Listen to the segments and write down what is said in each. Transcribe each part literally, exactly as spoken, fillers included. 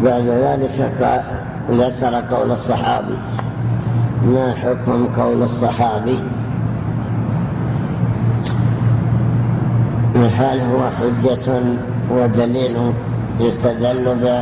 بعد ذلك ذكر قول الصحابي. ما حكم قول الصحابي؟ هل هو حجة ودليل يستدل به؟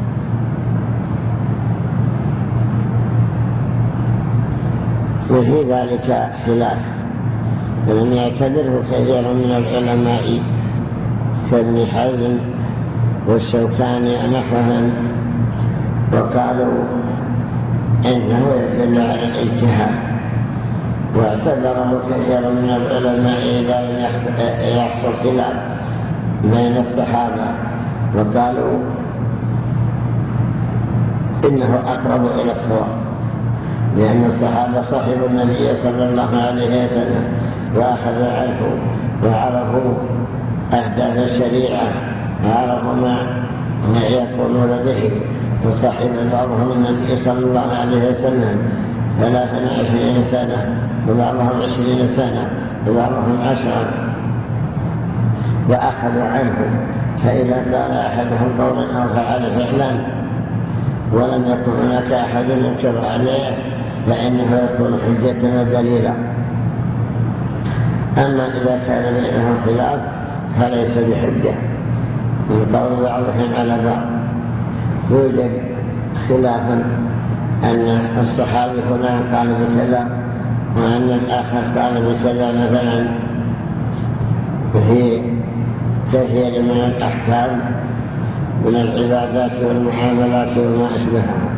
وفي ذلك خلاف، لم يعتبره كثير من العلماء كابن حزم والشوكاني نحوهم، وقالوا إنه يدل على الاجتهاد، واعتبره كثير من العلماء إذا لم يحصل خلاف بين الصحابة، وقالوا إنه أقرب إلى الصواب، لأن الصحابة صحبوا النبي صلى الله عليه وسلم وأخذوا عنه وعرفوا أحداث الشريعة وعرفوا ما يقولون به، وصحب بعضهم النبي صلى الله عليه وسلم ثلاثا وعشرين سنة وبعضهم عشرين سنة وبعضهم عشرا، وأخذوا عنه، فإذا قال أحدهم قولا أو فعل فعلا ولم يكن هناك أحد ينكر عليه فإنه يكون حجة ودليلا. أما إذا كان بينهم خلاف فليس بحجة، من قول بعضهم على بعض. يوجد خلافا أن الصحابي فلان قال بكذا وأن الآخر قال بكذا، مثلا في كثير من الأحكام من العبادات والمعاملات وما أشبهها.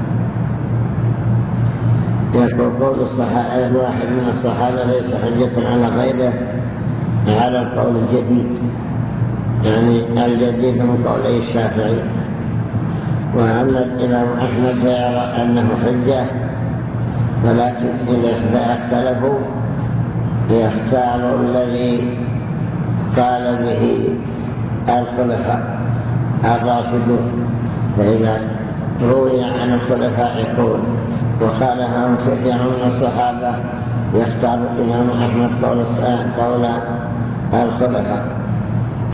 يقول قول الصحابة الواحد من الصحابة ليس حجة على غيره على القول الجديد، يعني الجديد من قوله الشافعي. وأما الإمام أحمد فيرى أنه حجة، ولكن إذا اختلفوا يختار الذي قال به الخلفاء الراشدون، فإذا روي عن الخلفاء يقول وخالفهم كثير من الصحابة يختار الإمام أحمد قول الخلفاء.